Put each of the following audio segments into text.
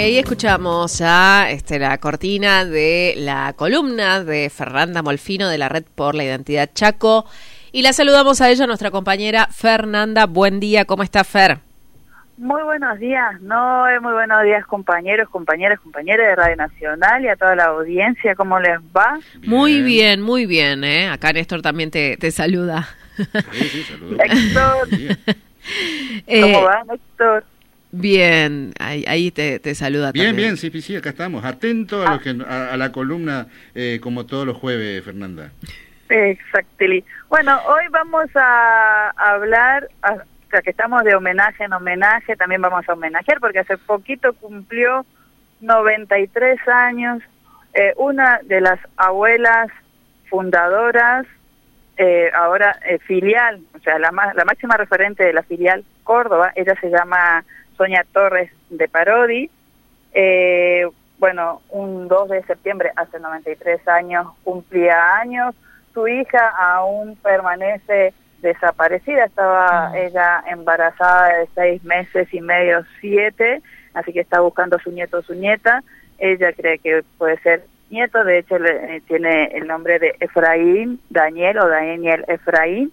Y escuchamos ya la cortina de la columna de Fernanda Molfino de la Red por la Identidad Chaco. Y la saludamos a ella, nuestra compañera Fernanda. Buen día, ¿cómo está, Fer? Muy buenos días, muy buenos días, compañeros, compañeras de Radio Nacional y a toda la audiencia. ¿Cómo les va? Bien. Muy bien, ¿eh? Acá Néstor también te saluda. Sí, saludos. Héctor. ¿Cómo va, Héctor? Bien, ahí te saluda también. Bien, sí, acá estamos. Atentos a la columna, como todos los jueves, Fernanda. Exactly. Bueno, hoy vamos a hablar, ya que estamos de homenaje en homenaje, también vamos a homenajear, porque hace poquito cumplió 93 años una de las abuelas fundadoras, ahora filial, o sea, la máxima referente de la filial Córdoba. Ella se llama Sonia Torres de Parodi. Bueno, un 2 de septiembre, hace 93 años, cumplía años. Su hija aún permanece desaparecida, estaba ella embarazada de 6 meses y medio, 7, así que está buscando su nieto o su nieta. Ella cree que puede ser nieto, de hecho tiene el nombre de Efraín, Daniel Efraín.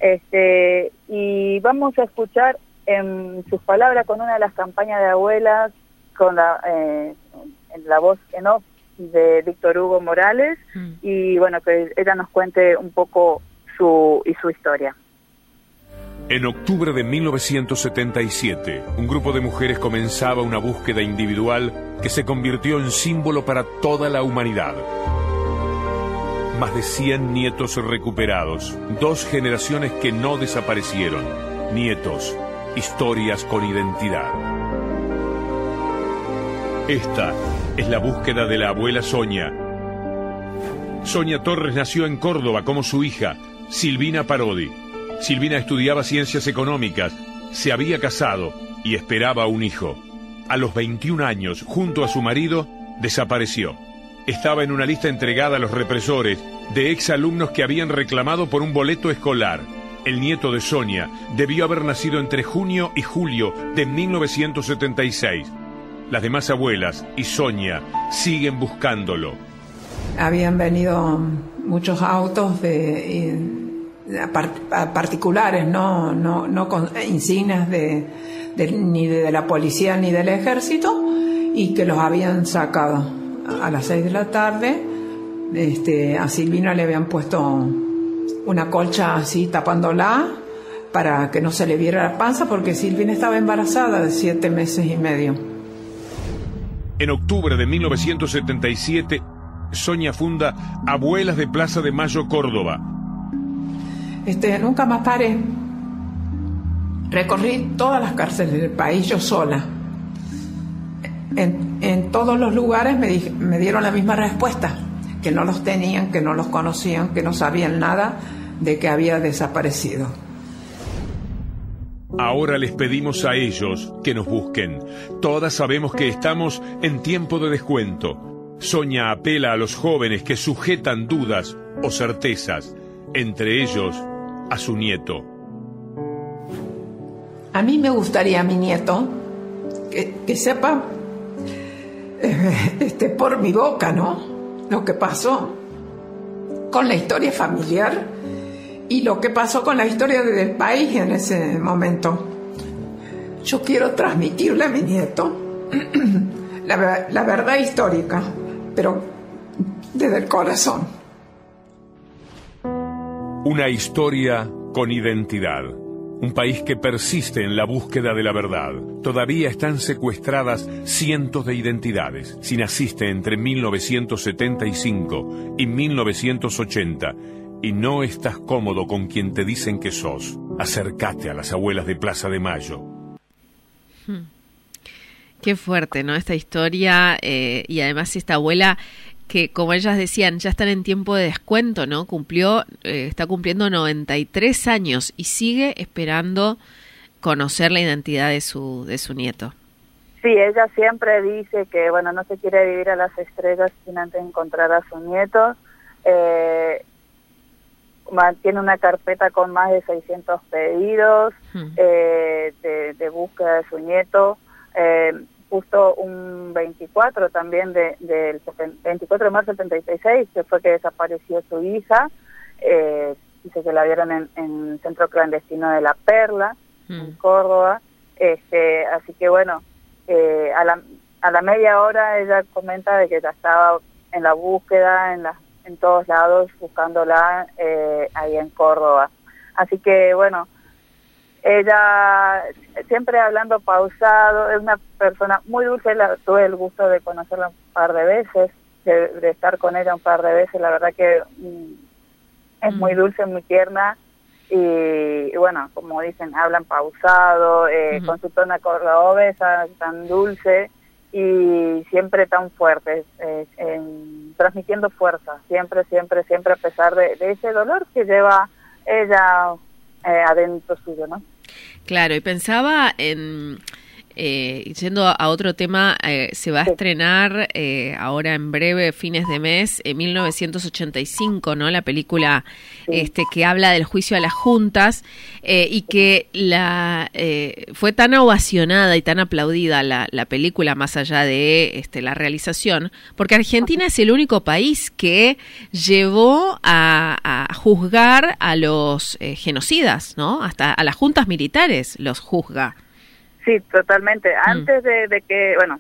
Y vamos a escuchar en sus palabras, con una de las campañas de abuelas, con en la voz en off de Víctor Hugo Morales, y bueno, que ella nos cuente un poco su historia. En octubre de 1977, un grupo de mujeres comenzaba una búsqueda individual que se convirtió en símbolo para toda la humanidad. Más de 100 nietos recuperados, 2 generaciones que no desaparecieron, nietos, historias con identidad. Esta es la búsqueda de la abuela Sonia. Sonia Torres nació en Córdoba como su hija, Silvina Parodi. Silvina estudiaba ciencias económicas, se había casado y esperaba un hijo. A los 21 años, junto a su marido, desapareció. Estaba en una lista entregada a los represores de exalumnos que habían reclamado por un boleto escolar. El nieto de Sonia debió haber nacido entre junio y julio de 1976. Las demás abuelas y Sonia siguen buscándolo. Habían venido muchos autos particulares, no con insignias ni de la policía ni del ejército, y que los habían sacado a las 6 de la tarde. A Silvina le habían puesto una colcha así tapándola para que no se le viera la panza, porque Silvina estaba embarazada de 7 meses y medio. En octubre de 1977, Sonia funda Abuelas de Plaza de Mayo, Córdoba. Nunca más paré. Recorrí todas las cárceles del país yo sola. En todos los lugares me dieron la misma respuesta, que no los tenían, que no los conocían, que no sabían nada de que había desaparecido. Ahora les pedimos a ellos que nos busquen. Todas sabemos que estamos en tiempo de descuento. Sonia apela a los jóvenes que sujetan dudas o certezas, entre ellos a su nieto. A mí me gustaría a mi nieto que sepa por mi boca, ¿no?, lo que pasó con la historia familiar y lo que pasó con la historia del país en ese momento. Yo quiero transmitirle a mi nieto la verdad histórica, pero desde el corazón. Una historia con identidad. Un país que persiste en la búsqueda de la verdad. Todavía están secuestradas cientos de identidades. Si naciste entre 1975 y 1980 y no estás cómodo con quien te dicen que sos, acércate a las abuelas de Plaza de Mayo. Qué fuerte, ¿no?, esta historia, y además esta abuela que, como ellas decían, ya están en tiempo de descuento, ¿no? Está cumpliendo 93 años y sigue esperando conocer la identidad de su nieto. Sí, ella siempre dice que, bueno, no se quiere vivir a las estrellas sin antes encontrar a su nieto. Tiene una carpeta con más de 600 pedidos de búsqueda de su nieto. justo un 24 también del 24 de marzo del 76, que fue que desapareció su hija. Dice que la vieron en el centro clandestino de La Perla, en Córdoba. Así que bueno, a la media hora ella comenta de que ya estaba en la búsqueda, en todos lados, buscándola ahí en Córdoba. Así que bueno, ella siempre hablando pausado, es una persona muy dulce. Tuve el gusto de conocerla un par de veces, de estar con ella un par de veces. La verdad que es muy dulce, muy tierna, y bueno, como dicen, hablan pausado, con su tono cordobesa tan dulce y siempre tan fuerte, transmitiendo fuerza, siempre, a pesar de ese dolor que lleva ella adentro suyo, ¿no? Claro, y pensaba en, yendo a otro tema, se va a estrenar ahora en breve, fines de mes, 1985, ¿no? La película que habla del juicio a las juntas, y que fue tan ovacionada y tan aplaudida la película, más allá de la realización, porque Argentina es el único país que llevó a juzgar a los genocidas, ¿no? Hasta a las juntas militares los juzga. Sí, totalmente. Antes de que, bueno,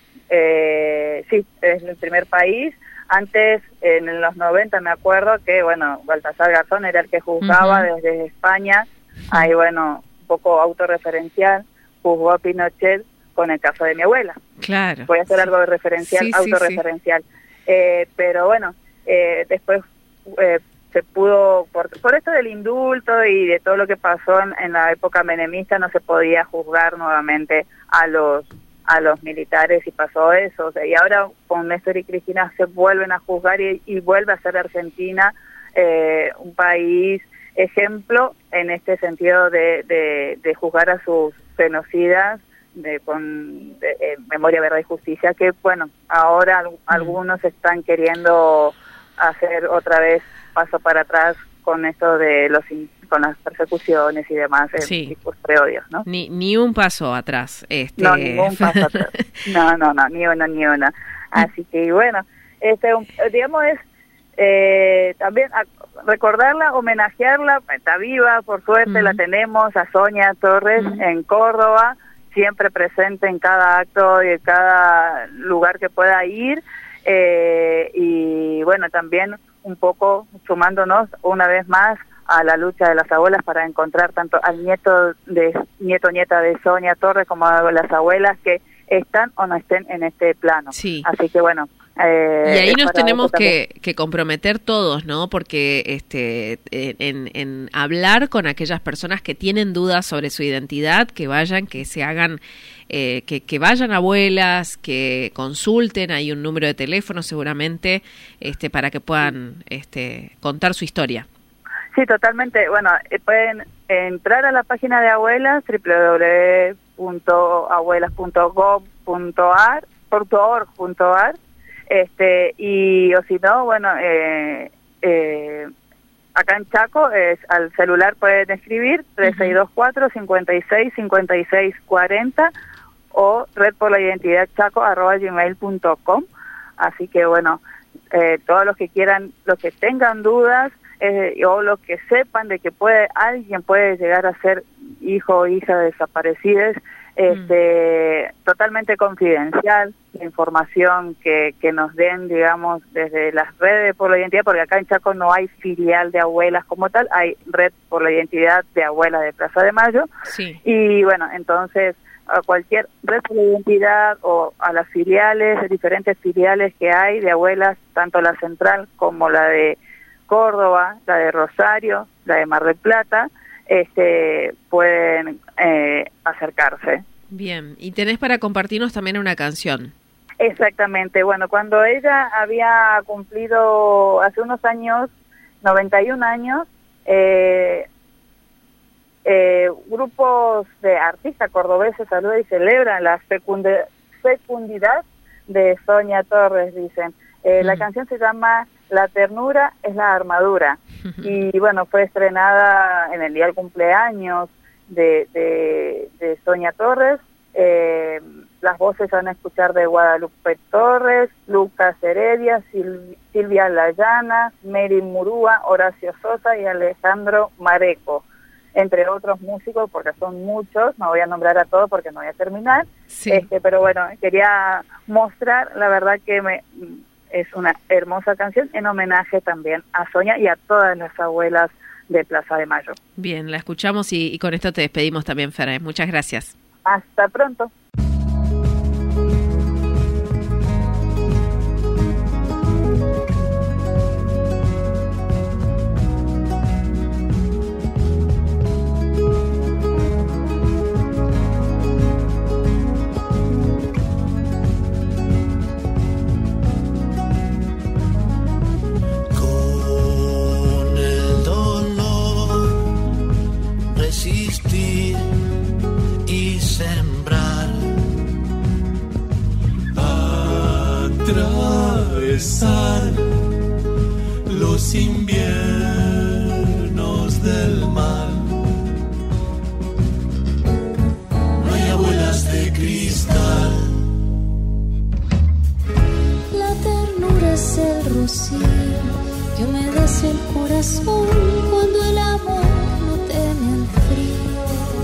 sí, es el primer país. Antes, en los 90, me acuerdo que, bueno, Baltasar Garzón era el que juzgaba desde España. Ahí, bueno, un poco autorreferencial, juzgó a Pinochet con el caso de mi abuela. Claro. Voy a hacer algo de referencial, autorreferencial. Pero bueno, después se pudo, por esto del indulto y de todo lo que pasó en la época menemista, no se podía juzgar nuevamente a los militares, y pasó eso. O sea, y ahora con Néstor y Cristina se vuelven a juzgar, y vuelve a ser Argentina un país ejemplo en este sentido de juzgar a sus genocidas con memoria, verdad y justicia, que bueno, ahora algunos están queriendo hacer otra vez paso para atrás con esto de con las persecuciones y demás en tipos de odios, ¿no? Ni un paso atrás. No, ningún paso atrás. No, ni una. Así que bueno, digamos es también recordarla, homenajearla. Está viva, por suerte la tenemos, a Sonia Torres en Córdoba, siempre presente en cada acto y en cada lugar que pueda ir, y bueno, también un poco sumándonos una vez más a la lucha de las abuelas para encontrar tanto al nieta de Sonia Torres como a las abuelas que están o no estén en este plano. Sí. Así que bueno. Y ahí nos tenemos que comprometer todos, ¿no? Porque en hablar con aquellas personas que tienen dudas sobre su identidad, que vayan, que se hagan, que vayan abuelas, que consulten, hay un número de teléfono seguramente, para que puedan contar su historia. Sí, totalmente. Bueno, pueden entrar a la página de abuelas, www.abuelas.gov.ar, y o si no, bueno, acá en Chaco al celular pueden escribir 3624-565640 o redporlaidentidadchaco@gmail.com. Así que bueno, todos los que quieran, los que tengan dudas, o los que sepan de que alguien puede llegar a ser hijo o hija de desaparecidas, totalmente confidencial, la información que nos den, digamos, desde las redes por la identidad, porque acá en Chaco no hay filial de abuelas como tal, hay red por la identidad de abuelas de Plaza de Mayo, y bueno, entonces a cualquier red por la identidad o a las filiales, diferentes filiales que hay de abuelas, tanto la central como la de Córdoba, la de Rosario, la de Mar del Plata, pueden acercarse. Bien, y tenés para compartirnos también una canción. Exactamente, bueno, cuando ella había cumplido hace unos años, 91 años, grupos de artistas cordobeses saludan y celebran la fecundidad de Sonia Torres, dicen. La canción se llama La ternura es la armadura, y bueno, fue estrenada en el día del cumpleaños de Sonia Torres, Las voces van a escuchar de Guadalupe Torres, Lucas Heredia, Silvia Layana, Mary Murúa, Horacio Sosa y Alejandro Mareco, entre otros músicos, porque son muchos, no voy a nombrar a todos porque no voy a terminar, Sí. Pero bueno, quería mostrar, la verdad que es una hermosa canción en homenaje también a Sonia y a todas las abuelas de Plaza de Mayo. Bien, la escuchamos y con esto te despedimos también, Fer. Muchas gracias. Hasta pronto. Resistir y sembrar, atravesar los inviernos del mal. No hay abuelas de cristal. La ternura es el rocío que humedece el corazón cuando el amor no teme el frío.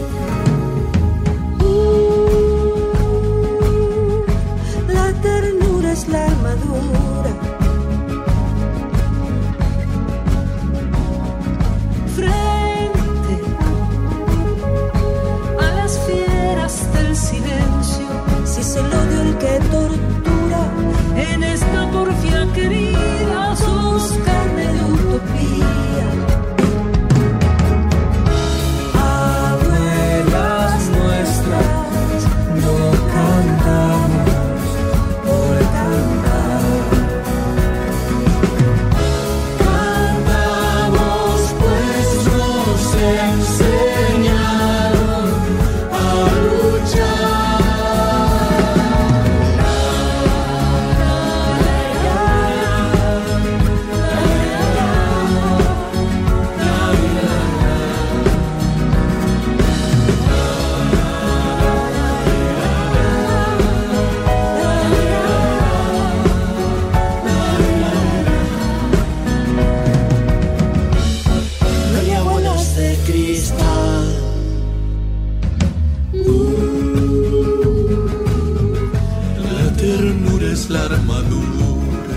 La ternura es la armadura frente a las fieras del silencio. Si es el odio el que tortura en esta porfia querida, sos carne de utopía. Abuelas nuestras, no cantamos por cantar. Cantamos pues nos enseñaron a luchar. No hay abuelas de cristal. La ternura es la armadura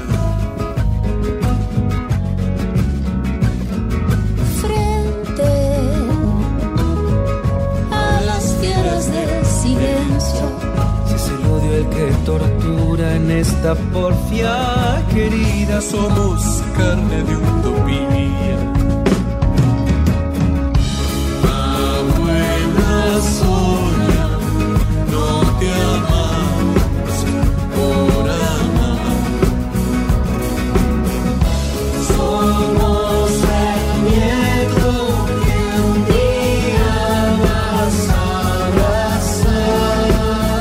frente a las fieras del silencio. Si es el odio el que tortura en esta porfia querida, somos carne de utopía. Abuela Sonia, no te amamos por amar. Somos el nieto que un día vas a abrazar.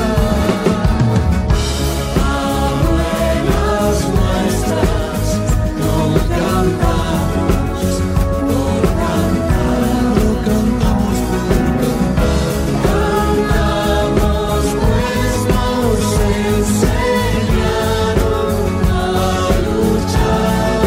Abuelas nuestras, no cantamos por cantar, no cantamos por cantar. Cantamos pues nos enseñaron a luchar.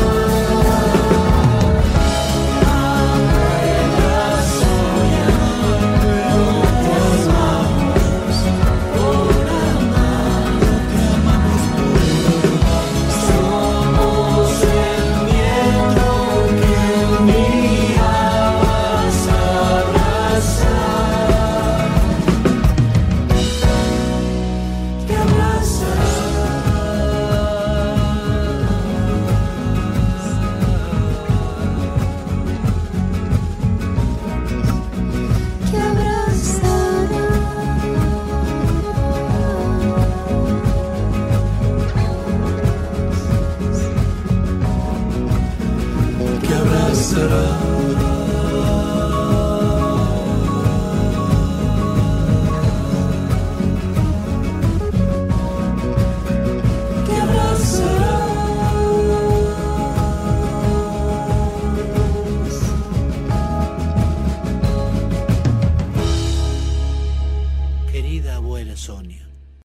Abuelas Sonia, no te amamos por amar, no te amamos por amar. Somos el nieto que un día vas a abrazar, que Querida abuela Sonia.